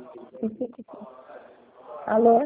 Alô?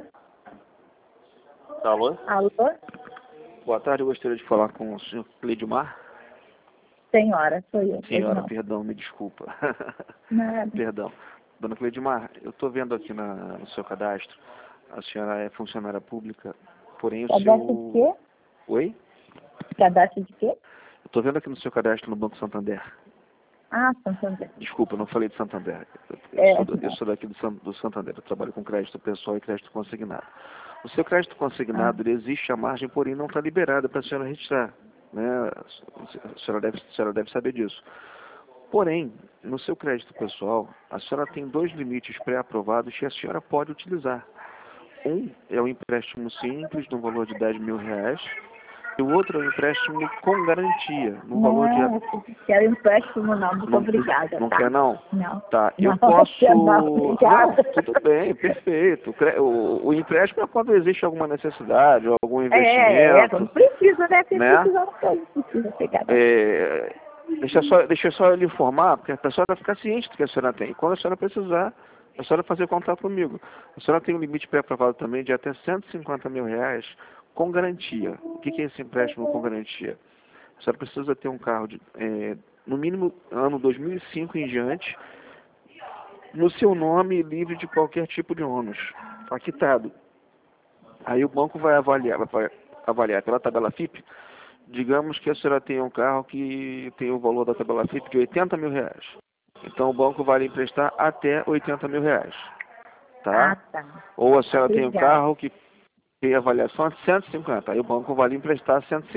Alô? Alô? Boa tarde, eu gostaria de falar com o senhor Cleidmar. Senhora, sou eu. Senhora, Não. perdão, me desculpa. Nada. Perdão. Dona Cleidmar, eu estou vendo aqui no seu cadastro, a senhora é funcionária pública, porém o Cadastro seu... de quê? Oi? Cadastro de quê? Eu estou vendo aqui no seu cadastro no Banco Santander. Ah, Santander. Desculpa, eu não falei de Santander. Eu sou daqui do Santander, eu trabalho com crédito pessoal e crédito consignado. O seu crédito consignado, ele existe a margem, porém não está liberada para a senhora registrar. Né? A senhora deve saber disso. Porém, no seu crédito pessoal, a senhora tem 2 limites pré-aprovados que a senhora pode utilizar. Um é o empréstimo simples, no valor de R$ 10.000, e o outro é o empréstimo com garantia, no valor de... Não, quero empréstimo não, muito Não, obrigada, não tá? quer não? Não. Tá, eu Não, posso... não, obrigada. Não, tudo bem, perfeito. O empréstimo é quando existe alguma necessidade, ou algum investimento, Não precisa, né? Se né? precisar, não precisa pegar. Deixa eu só lhe informar, porque a senhora ficar ciente do que a senhora tem. Quando a senhora precisar, a senhora fazer contato comigo. A senhora tem um limite pré-aprovado também de até R$ 150.000 com garantia. O que é esse empréstimo com garantia? A senhora precisa ter um carro no mínimo ano 2005 em diante, no seu nome, livre de qualquer tipo de ônus, quitado. Aí o banco vai avaliar pela tabela FIP. Digamos que a senhora tem um carro que tem o valor da tabela FIP de R$ 80.000. Então o banco vai lhe emprestar até R$ 80.000, tá? Ah, tá. Ou a senhora tem um Obrigada. carro que tem avaliação de 150, aí o banco vai lhe emprestar 150.